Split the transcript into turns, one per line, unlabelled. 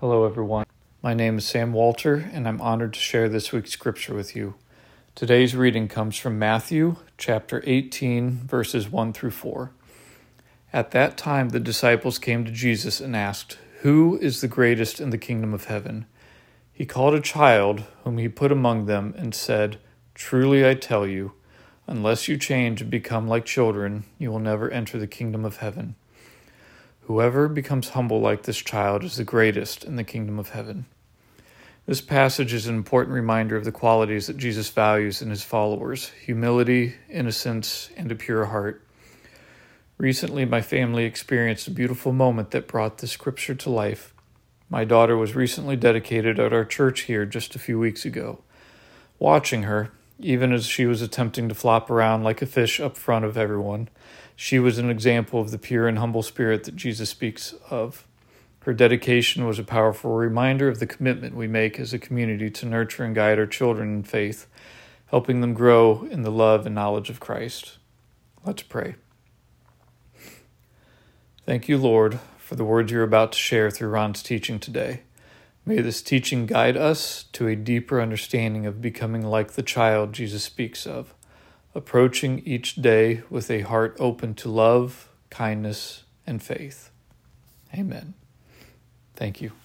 Hello, everyone. My name is Sam Walter, and I'm honored to share this week's scripture with you. Today's reading comes from Matthew chapter 18, verses 1 through 4. At that time, the disciples came to Jesus and asked, "Who is the greatest in the kingdom of heaven?" He called a child, whom he put among them, and said, "Truly I tell you, unless you change and become like children, you will never enter the kingdom of heaven. Whoever becomes humble like this child is the greatest in the kingdom of heaven." This passage is an important reminder of the qualities that Jesus values in his followers: humility, innocence, and a pure heart. Recently, my family experienced a beautiful moment that brought the scripture to life. My daughter was recently dedicated at our church here just a few weeks ago. Watching her, even as she was attempting to flop around like a fish up front of everyone, she was an example of the pure and humble spirit that Jesus speaks of. Her dedication was a powerful reminder of the commitment we make as a community to nurture and guide our children in faith, helping them grow in the love and knowledge of Christ. Let's pray. Thank you, Lord, for the words you're about to share through Ron's teaching today. May this teaching guide us to a deeper understanding of becoming like the child Jesus speaks of, approaching each day with a heart open to love, kindness, and faith. Amen. Thank you.